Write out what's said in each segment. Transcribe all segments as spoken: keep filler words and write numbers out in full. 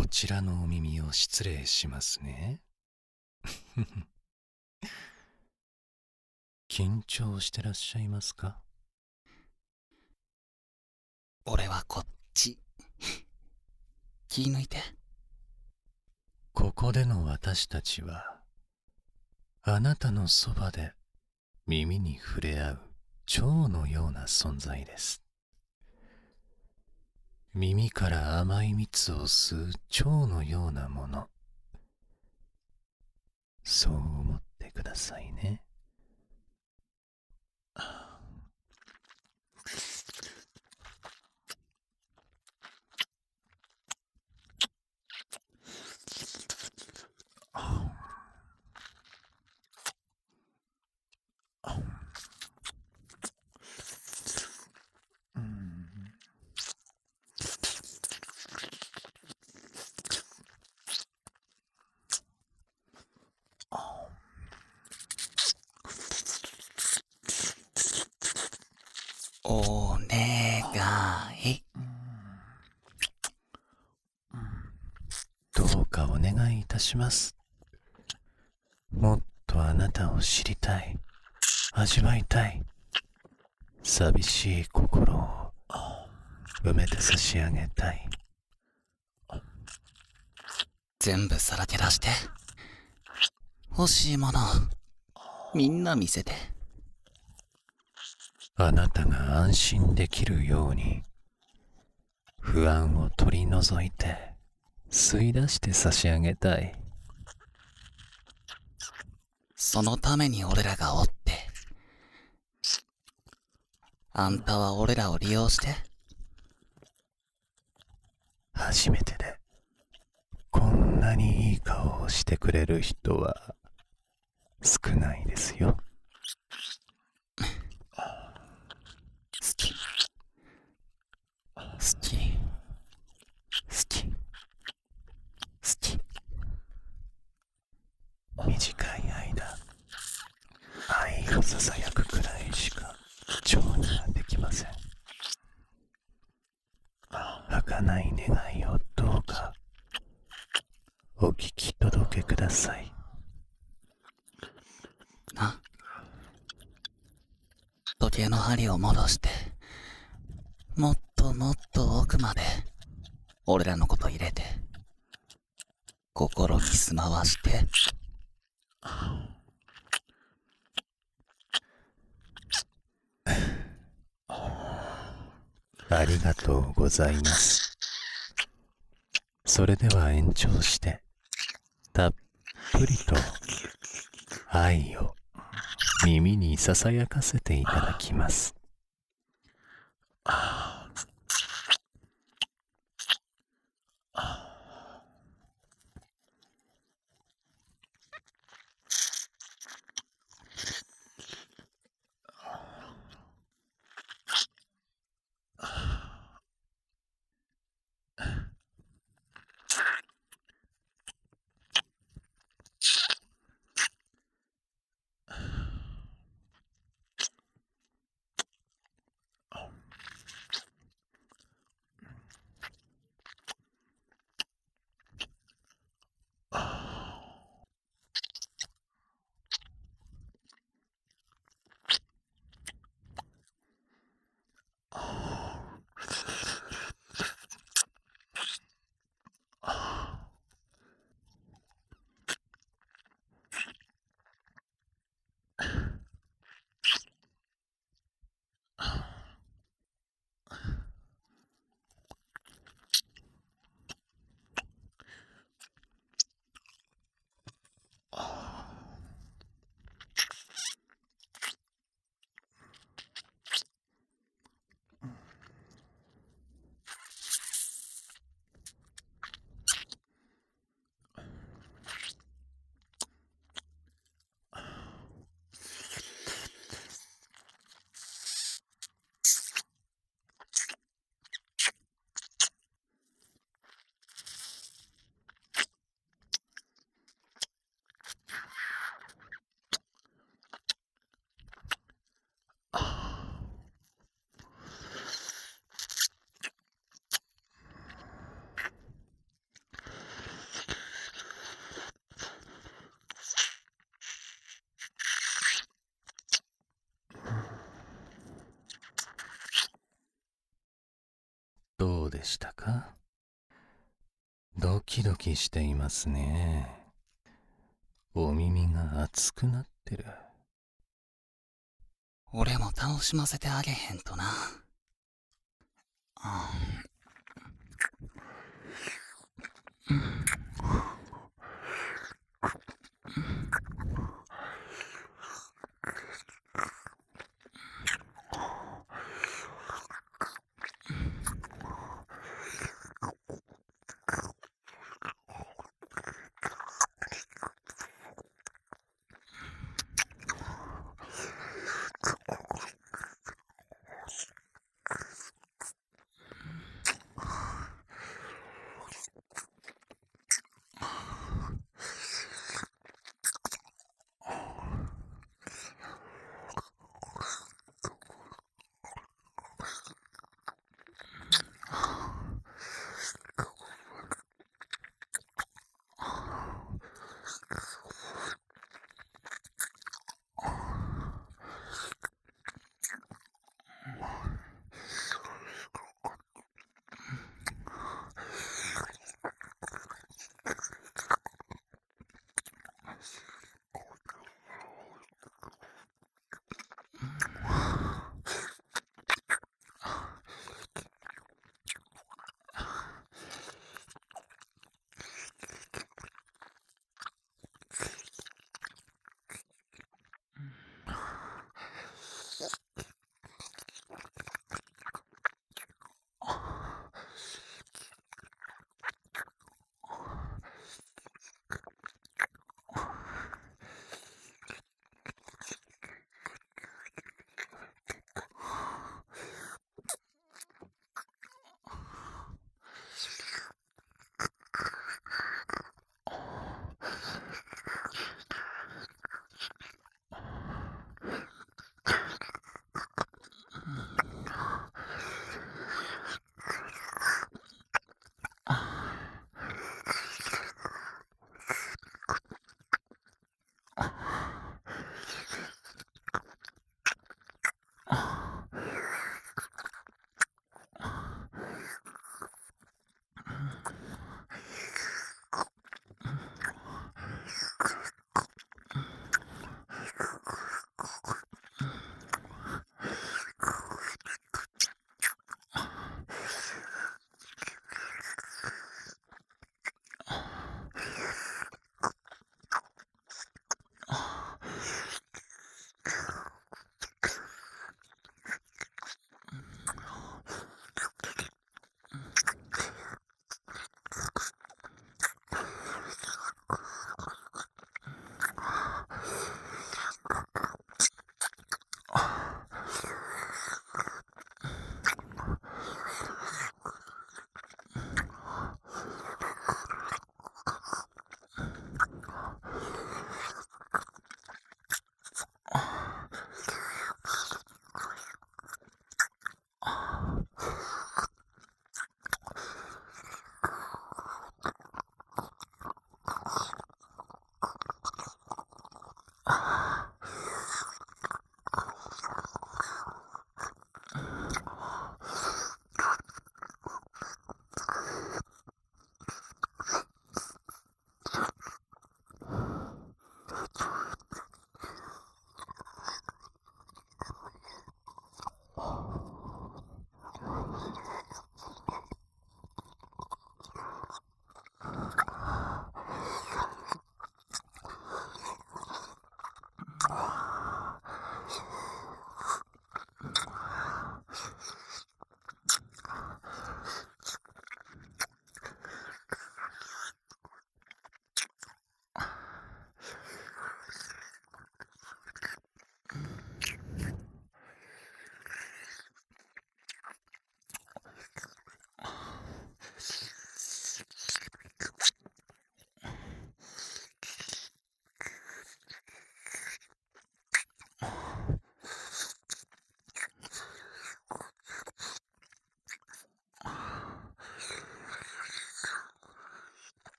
こちらのお耳を失礼しますね。緊張してらっしゃいますか？ 俺はこっち。気抜いて。 ここでの私たちは、あなたのそばで耳に触れ合う蝶のような存在です。耳から甘い蜜を吸う蝶のようなもの。そう思ってくださいね。 お願い。 どうかお願いいたします。もっとあなたを知りたい、味わいたい。寂しい心を埋めて差し上げたい。 全部さらけ出して。欲しいもの、みんな見せて。 あなたが安心できるように、不安を取り除いて、吸い出して差し上げたい。 そのために俺らがおって。あんたは俺らを利用して。 初めてで、こんなにいい顔をしてくれる人は、少ないですよ。 好き。好き。 好き。 好き。 短い間、愛を囁くくらいしか蝶にはできません。儚い願いをどうかお聞き届けください。 な。時計の針を戻して、もっともっと奥まで、俺らのこと入れて、心に住まわして。 ありがとうございます。それでは延長して、たっぷりと愛を耳にささやかせていただきます。 したか？ドキドキしていますね。お耳が熱くなってる。 俺も楽しませてあげへんとな。うん。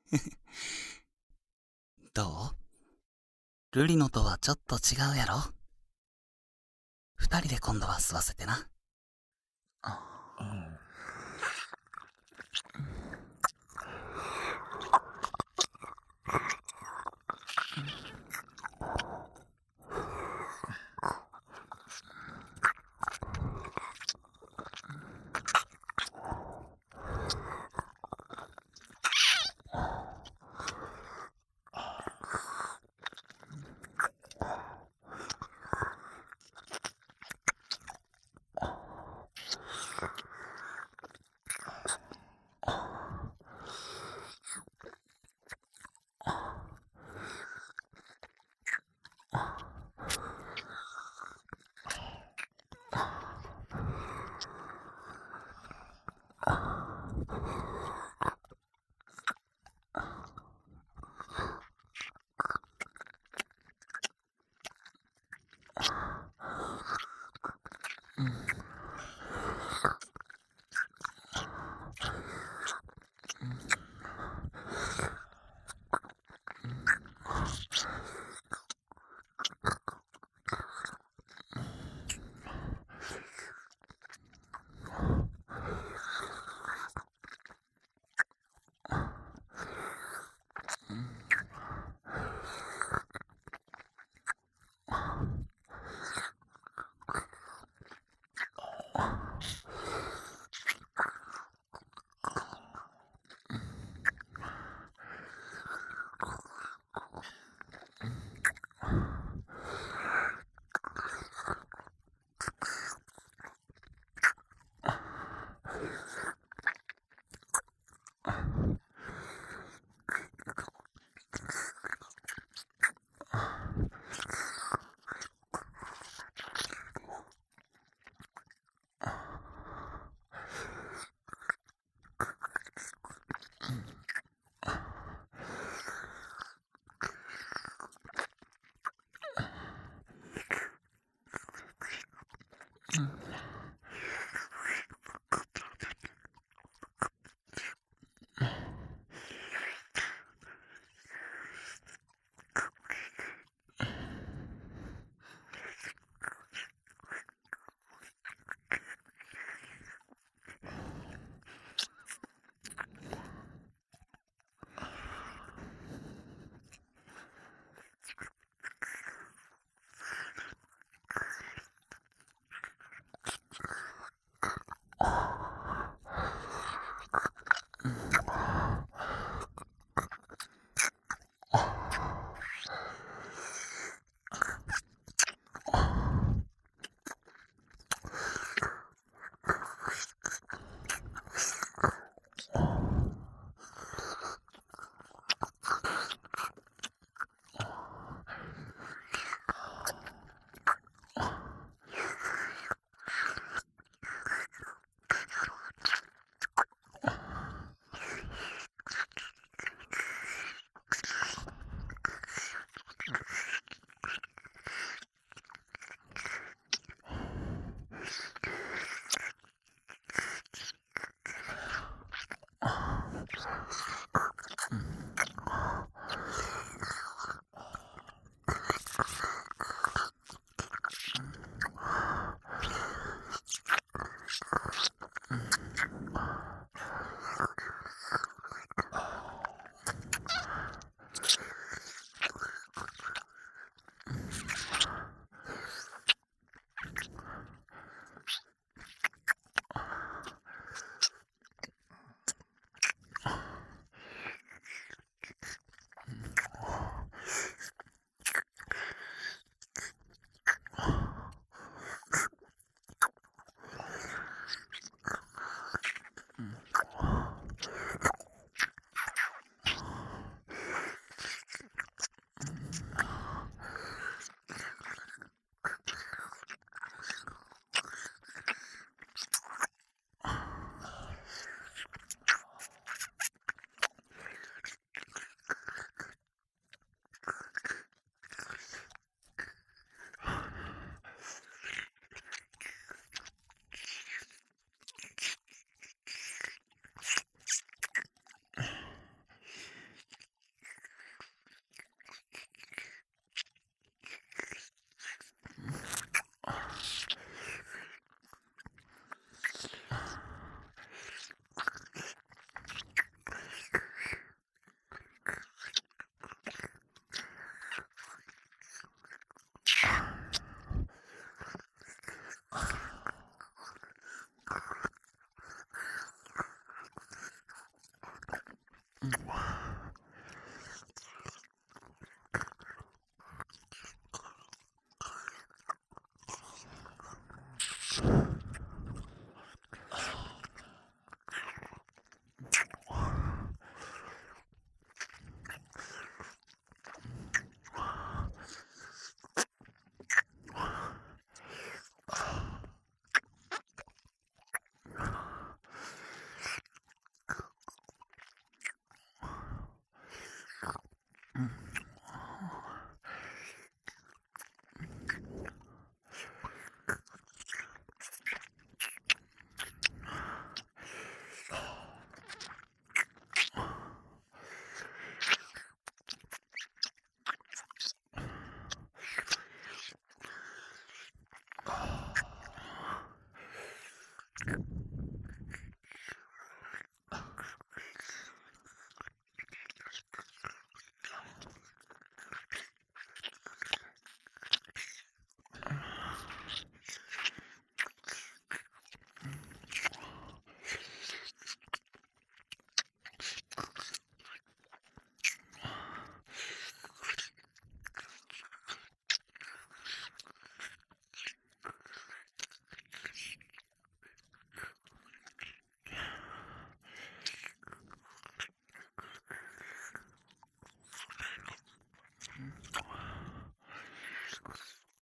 どう？ルリのとはちょっと違うやろ？二人で今度は吸わせてな。 うん。